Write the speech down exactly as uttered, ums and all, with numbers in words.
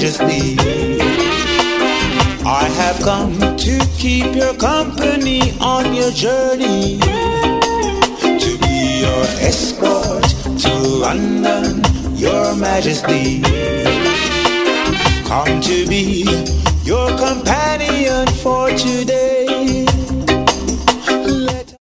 Majesty. I have come to keep your company on your journey, to be your escort to London, Your Majesty. Come to be your companion for today.